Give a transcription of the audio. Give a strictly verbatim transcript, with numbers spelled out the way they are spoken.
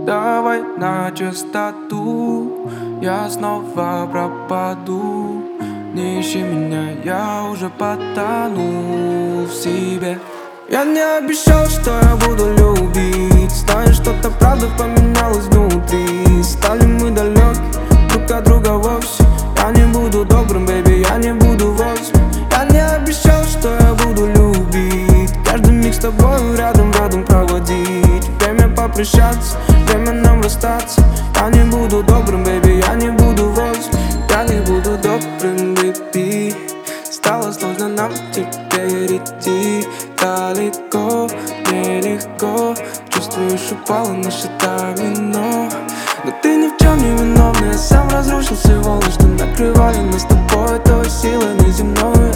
Давай на чистоту, я снова пропаду. Не ищи меня, я уже потонул в себе. Я не обещал, что я буду любить. Знаю, что-то правда поменялось внутри. Стали мы далеки друг от друга вовсе. Я не буду добрым, бэйби, я не буду восьмым. Я не обещал, что я буду любить. Каждый миг с тобой рядом, рядом проводить. Время попрощаться, время нам расстаться. Я не буду добрым, бэйби, я не буду восьмым. Я не буду добрым, бэйби. Стало сложно нам теперь идти далеко, нелегко. Чувствуешь, упало наше домино. Но ты ни в чем не виновна, я сам разрушил всего лишь. Что накрывали нас с тобой той силой неземной.